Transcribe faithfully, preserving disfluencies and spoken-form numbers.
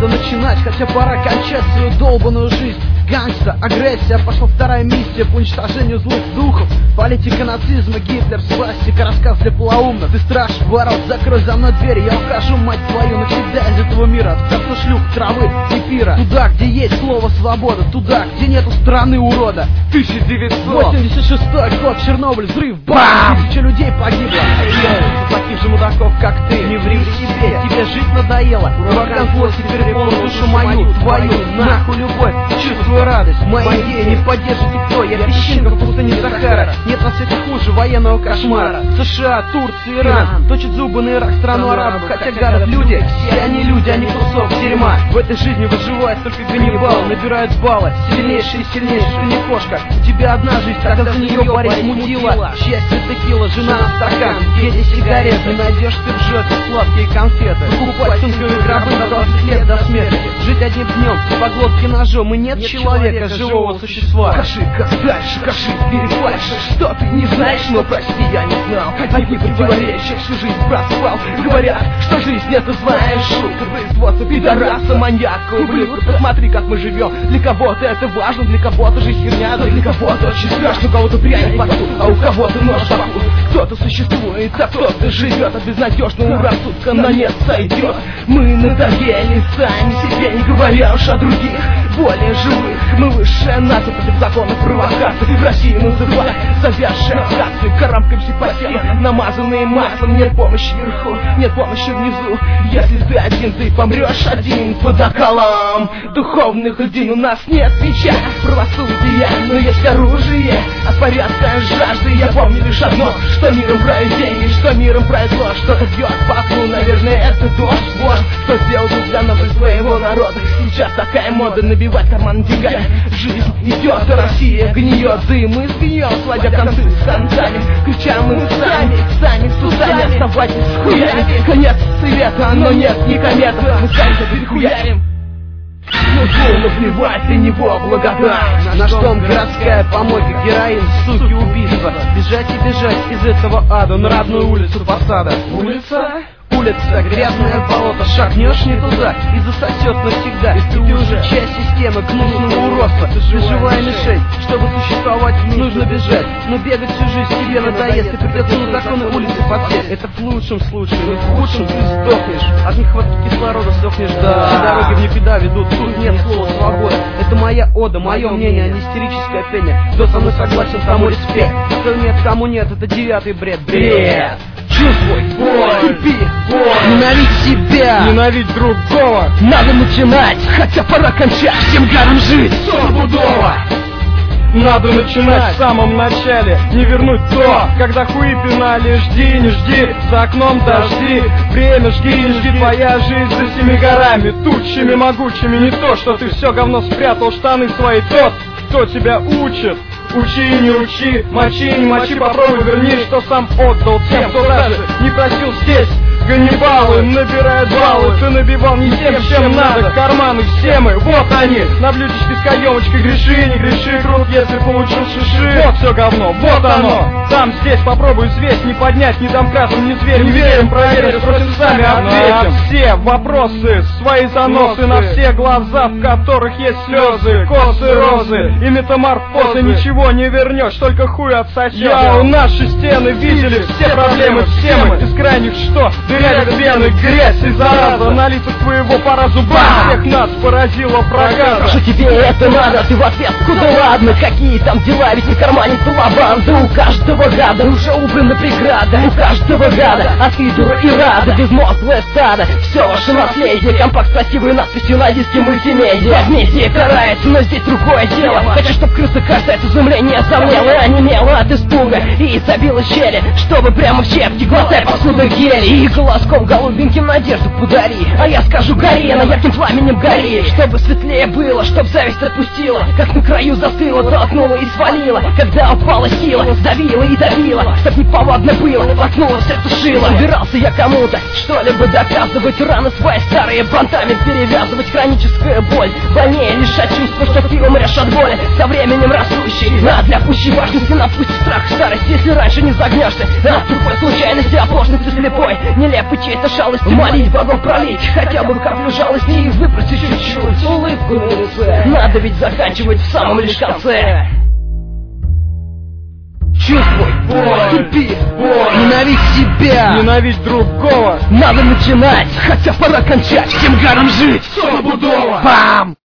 надо начинать, хотя пора кончать свою долбаную жизнь. Гангста, агрессия, пошла вторая миссия по уничтожению злых духов. Политика нацизма, Гитлер, свастика, рассказ для полоумных. Ты страж, ворот, закрой за мной дверь, я укажу, мать твою, навсегда из этого мира. Отцепну шлюх, травы, эфира. Туда, где есть слово свобода, туда, где нету страны урода. тысяча девятьсот восемьдесят шестой год, Чернобыль, взрыв, бам! Тысяча людей погибло. За таких же мудаков, как ты. Не ври в себе, тебе жить надоело. Ураган злости переполнил душу мою, твою, нахуй любовь, чувствую радость. Мои идеи не поддержит никто, я песчинка в пустыне Сахара. Нет на свете хуже военного кошмара. США, Турция, Иран точат зубы на Ирак, страну арабов. Хотя гадят люди, все они люди, а не кусок дерьма. В этой жизни выживает только Ганнибал, набирают баллы, сильнейшие и сильнейшие. Ты не кошка, у тебя одна жизнь, тогда за нее борись, мудила. Счастье текила, жена на стакан, дети сигареты. Найдешь ты в жопе сладкие конфеты. Покупать цинковые гробы на двадцать лет до смерти. Жить одним днем, по глотке ножом. И нет, нет человека, живого существа. Каши, как дальше, каши, перепальше. Что ты не знаешь, но прости, я не знал. Одни противоречия, всю жизнь проспал. Говорят, что жизнь это злая шутка. Производство пидораса, маньяка, ублюдка. Посмотри, как мы живем. Для кого-то это важно, для кого-то жизнь херня. Да для кого-то очень страшно, у кого-то пряник во рту, а у кого-то нож в боку. Кто-то существует, а кто-то живет от безнадежного рассудка на нет сойдет. Мы надоели сами себе, не говоря уж о других, более живых. Мы высшая нация против законов провокаций. В России называют завязшие акции. Карабкаемся по всем, намазанные маслом. Нет помощи вверху, нет помощи внизу. Если ты один, ты помрешь один под околом духовных людей. У нас нет меча, правосудия, но есть оружие от порядка жажды. Я помню лишь одно, что миром правит деньги, что миром правит ложь. Что-то бьет по окну, наверное, это дождь. Вот что сделал для нас и своего народа. Сейчас такая мода набивать карман деньгами. Жизнь идет, а Россия гниет. Да и мы сгнием, сводя концы с концами. Крича мы сами, сами с усами. Оставайтесь с хуями. Конец света, но нет ни комета. Мы сами-то перехуярим. Ну словно плевать для него благодать. Наш дом городская помойка, героин, суки, убийства. Бежать и бежать из этого ада на родную улицу посада. Улица? Улица, грязное болото, шагнешь не туда и засосет навсегда. И ты уже часть системы гнусного уродства. Ты живая мишень, чтобы существовать, нужно бежать. Но бегать всю жизнь тебе надоест, и придется на законы улицы подсесть. Это в лучшем случае, но в худшем ты сдохнешь. От нехватки кислорода сдохнешь, да. Все дороги в никуда ведут, тут нет слова свобода. Это моя ода, мое мнение, а не истерическое пение. Кто со мной согласен, тому респект. Кто нет, тому нет, это девятый бред. Бред! Чувствуй боль, кипи, боль. Ненавидь себя, ненавидь другого. Надо начинать, хотя пора кончать. Всем гаром жить, стопудово. Надо начинать в самом начале, не вернуть то, когда хуи пинали. Жди, не жди, за окном дожди. Время жги, не жги, твоя жизнь за семи горами, тучами могучими. Не то, что ты все говно спрятал, штаны свои. Тот, кто тебя учит, учи, не учи, мочи, не мочи, попробуй верни, что сам отдал тем, кто даже не просил здесь. Ганнибалы набирают баллы, ты набивал не тем, чем надо. Карманы все мы, вот они, на блюдечке с каемочкой. Греши, не греши, круг, если получил шиши. Вот все говно, вот оно. Там, здесь, попробуй взвесь, не поднять, не домкратом, не зверь. Не верим, проверим, спросим, сами ответим. Все вопросы, свои заносы на все глаза, в которых есть слезы, косы, розы и метаморфозы. Ничего не вернешь, только хуй отсосет. Я у наши стены видели все проблемы, все мы из крайних что? Дырявят вены, грязь и зараза на лицах твоего пора зуба. Всех нас поразила проказа. Что тебе это надо? Ты в ответ, куда ладно? Какие там дела? Ведь на кармане тула-банда. У каждого гада уже убрана преграда. У каждого гада, а ты дура и рада. Безмозглое стадо, все ваше наследие. Компакт с красивой надписью на диске мультимедиа. Возмездие карается, но здесь другое дело. Хочу, чтоб крыса каждое от изумления замлела, онемела от испуга и забила щели, чтобы прямо в щепки глаза и посуда гели. И голоском голубеньким надежду подари. А я скажу, гори, на ярким пламенем гори. Чтобы светлее было, чтоб зависть отпустила. Как на краю застыла, толкнула и свалила. Когда упала сила, сдавила и давила. Чтоб неповадно было, воткнула, все тушила. Собирался я кому-то что-либо доказывать. Залечивать раны свои старые бантами, перевязывать хроническую боль. Больнее лишать чувства, что ты умрешь от боли, со временем растущий. А для пущей важности напустить страх в старости, если раньше не загнешься. От тупой случайности, оплошности слепой, нелепой чьей-то шалости. Молить богов пролить хотя бы каплю жалости и выбросить чуть-чуть улыбку на лице. Надо ведь заканчивать в самом лишь конце. Чувствуй боль, кипи боль, Ненавидь себя, ненавидь другого. Надо начинать, хотя пора кончать, всем гадам жить. стопудово. Бам!